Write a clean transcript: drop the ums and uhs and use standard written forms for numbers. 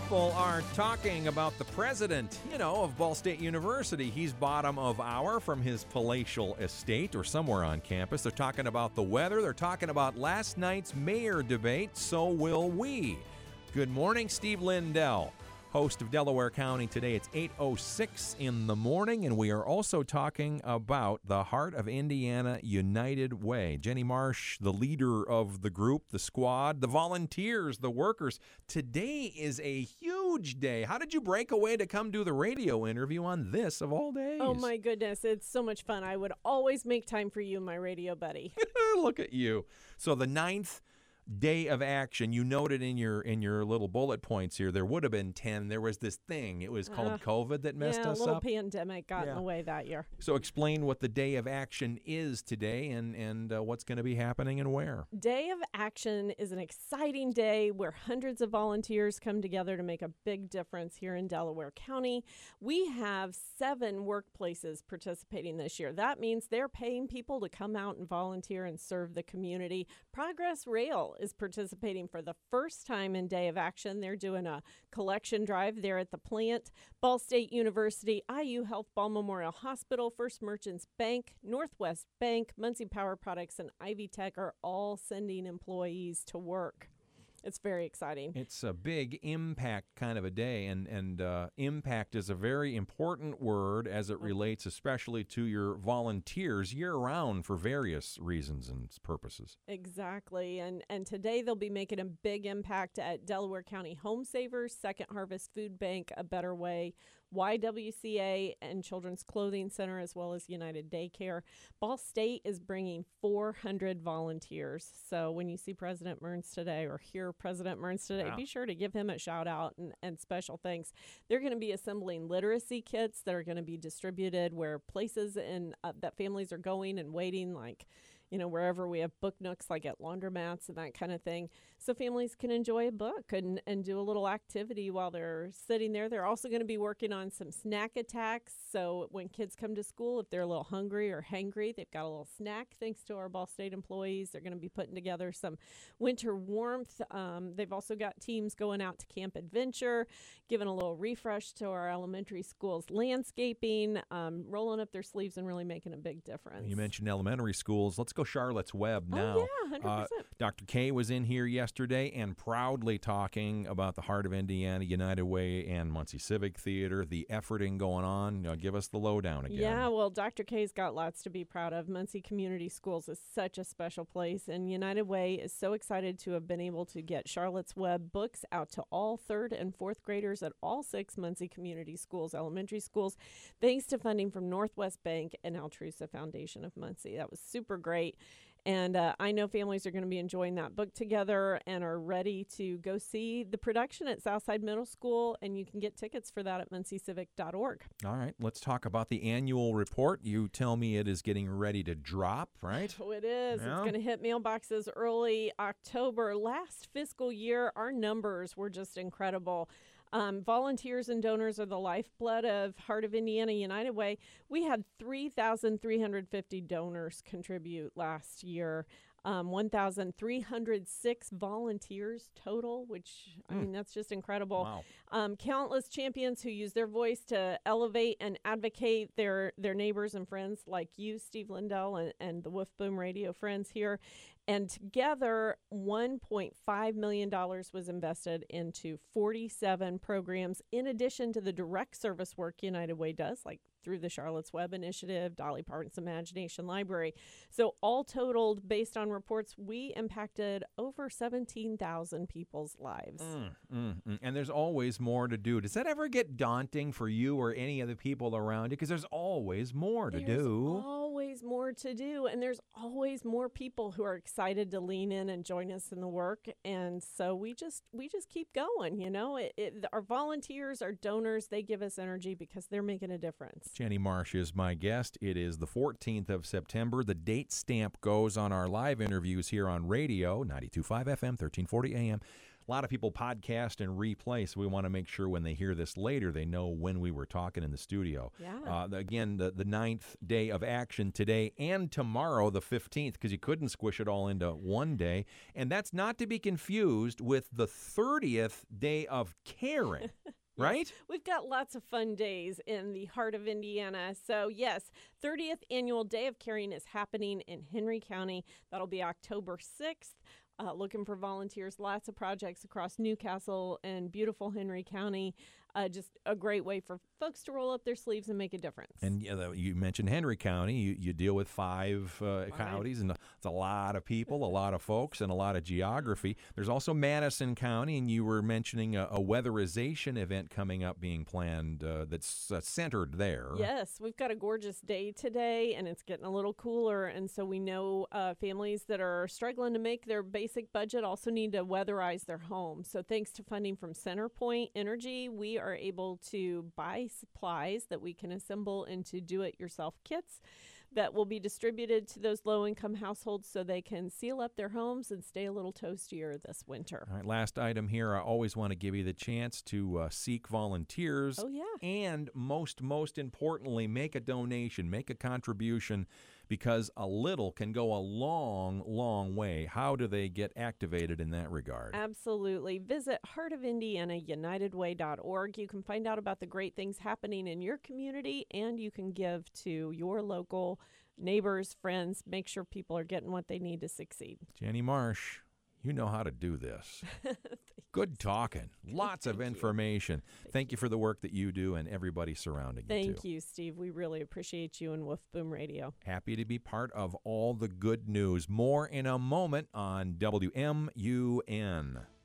People are talking about the president, of Ball State University. He's bottom of hour from his palatial estate or somewhere on campus. They're talking about the weather. They're talking about last night's mayor debate. So will we. Good morning, Steve Lindell, host of Delaware County Today. It's 8:06 in the morning, and we are also talking about the Heart of Indiana United Way. Jenny Marsh, the leader of the group, the squad, the volunteers, the workers. Today is a huge day. How did you break away to come do the radio interview on this of all days? Oh, my goodness. It's so much fun. I would always make time for you, my radio buddy. Look at you. So the 9th day of action, you noted in your little bullet points here, there would have been 10. There was this thing. It was called COVID that messed us up. Yeah, a little pandemic got in the way that year. So explain what the day of action is today and what's going to be happening and where. Day of Action is an exciting day where hundreds of volunteers come together to make a big difference here in Delaware County. We have 7 workplaces participating this year. That means they're paying people to come out and volunteer and serve the community. Progress Rail is participating for the first time in Day of Action. They're doing a collection drive there at the plant. Ball State University, IU Health Ball Memorial Hospital, First Merchants Bank, Northwest Bank, Muncie Power Products, and Ivy Tech are all sending employees to work. It's very exciting. It's a big impact kind of a day, and impact is a very important word as it relates especially to your volunteers year-round for various reasons and purposes. Exactly, and today they'll be making a big impact at Delaware County Home Savers, Second Harvest Food Bank, A Better Way, YWCA, and Children's Clothing Center, as well as United Daycare. Ball State is bringing 400 volunteers. So when you see President Mearns today or hear President Mearns today, be sure to give him a shout out and special thanks. They're going to be assembling literacy kits that are going to be distributed where places that families are going and waiting, like wherever we have book nooks, like at laundromats and that kind of thing, so families can enjoy a book and do a little activity while they're sitting there. They're also going to be working on some snack attacks, so when kids come to school, if they're a little hungry or hangry, they've got a little snack thanks to our Ball State employees. They're going to be putting together some winter warmth. They've also got teams going out to Camp Adventure, giving a little refresh to our elementary schools landscaping, rolling up their sleeves and really making a big difference. You mentioned elementary schools. Let's go Charlotte's Web now. Oh, yeah, 100%. Dr. K was in here yesterday and proudly talking about the Heart of Indiana United Way and Muncie Civic Theater, the efforting going on. Give us the lowdown again. Yeah, well, Dr. K's got lots to be proud of. Muncie Community Schools is such a special place, and United Way is so excited to have been able to get Charlotte's Web books out to all 3rd and 4th graders at all 6 Muncie Community Schools, elementary schools, thanks to funding from Northwest Bank and Altrusa Foundation of Muncie. That was super great. And I know families are going to be enjoying that book together and are ready to go see the production at Southside Middle School, and you can get tickets for that at munciecivic.org. All right, let's talk about the annual report. You tell me it is getting ready to drop, right? Oh, it is. Yeah. It's going to hit mailboxes early October. Last fiscal year, our numbers were just incredible. Volunteers and donors are the lifeblood of Heart of Indiana United Way. We had 3,350 donors contribute last year. 1,306 volunteers total, which, I mean, that's just incredible. Wow. Countless champions who use their voice to elevate and advocate their neighbors and friends like you, Steve Lindell, and the Woof Boom Radio friends here. And together, $1.5 million was invested into 47 programs, in addition to the direct service work United Way does, like through the Charlotte's Web Initiative, Dolly Parton's Imagination Library. So all totaled, based on reports, we impacted over 17,000 people's lives. And there's always more to do. Does that ever get daunting for you or any of the people around you? Because there's always more to do. There's always more to do, and there's always more people who are excited to lean in and join us in the work. And so we just keep going, Our volunteers, our donors, they give us energy because they're making a difference. Jenny Marsh is my guest. It is the 14th of September. The date stamp goes on our live interviews here on radio, 92.5 FM, 1340 AM. a lot of people podcast and replay, so we want to make sure when they hear this later, they know when we were talking in the studio. Yeah. Again, the ninth day of action today and tomorrow, the 15th, because you couldn't squish it all into one day. And that's not to be confused with the 30th day of caring. Right? We've got lots of fun days in the heart of Indiana. So, yes, 30th Annual Day of Caring is happening in Henry County. That'll be October 6th. Looking for volunteers, lots of projects across Newcastle and beautiful Henry County. Just a great way for folks to roll up their sleeves and make a difference. And you mentioned Henry County. You deal with five counties, and it's a lot of people, a lot of folks, and a lot of geography. There's also Madison County, and you were mentioning a weatherization event coming up being planned that's centered there. Yes, we've got a gorgeous day today, and it's getting a little cooler, and so we know families that are struggling to make their basic budget also need to weatherize their home. So thanks to funding from CenterPoint Energy, we are able to buy supplies that we can assemble into do-it-yourself kits that will be distributed to those low-income households so they can seal up their homes and stay a little toastier this winter. All right, last item here. I always want to give you the chance to seek volunteers. Oh, yeah. And most importantly, make a donation, make a contribution, because a little can go a long way. How do they get activated in that regard? Absolutely. Visit heartofindianaunitedway.org. You can find out about the great things happening in your community, and you can give to your local neighbors, friends. Make sure people are getting what they need to succeed. Jenny Marsh, you know how to do this. Good talking. Lots of information. Thank you for the work that you do and everybody surrounding you, too. Thank you, Steve. We really appreciate you and Wolf Boom Radio. Happy to be part of all the good news. More in a moment on WMUN.